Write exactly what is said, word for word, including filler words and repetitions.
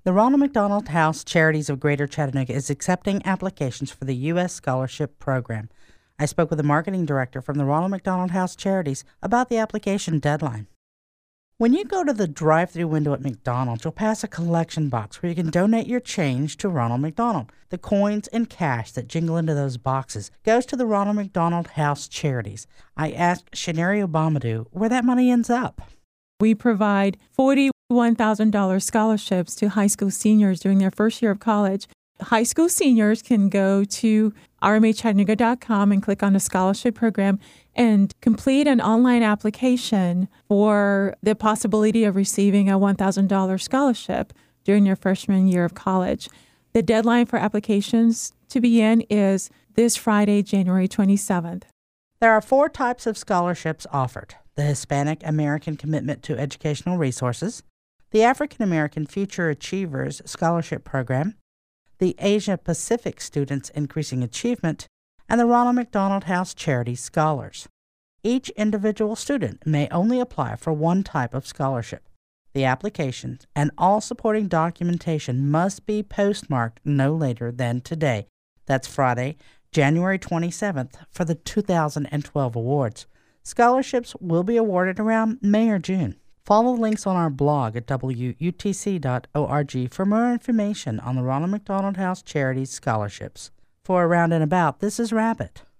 The Ronald McDonald House Charities of Greater Chattanooga is accepting applications for the U S Scholarship Program. I spoke with the marketing director from the Ronald McDonald House Charities about the application deadline. When you go to the drive-thru window at McDonald's, you'll pass a collection box where you can donate your change to Ronald McDonald. The coins and cash that jingle into those boxes goes to the Ronald McDonald House Charities. I asked Shanari Obamadou where that money ends up. We provide forty-one thousand dollars scholarships to high school seniors during their first year of college. High school seniors can go to r m a chattanooga dot com and click on the scholarship program and complete an online application for the possibility of receiving a one thousand dollars scholarship during your freshman year of college. The deadline for applications to begin is this Friday, January twenty-seventh. There are four types of scholarships offered: the Hispanic American Commitment to Educational Resources, the African American Future Achievers Scholarship Program, the Asia Pacific Students Increasing Achievement, and the Ronald McDonald House Charity Scholars. Each individual student may only apply for one type of scholarship. The applications and all supporting documentation must be postmarked no later than today. That's Friday, January twenty-seventh, for the two thousand twelve awards. Scholarships will be awarded around May or June. Follow links on our blog at w u t c dot org for more information on the Ronald McDonald House Charities Scholarships. For Around and About, this is Rabbit.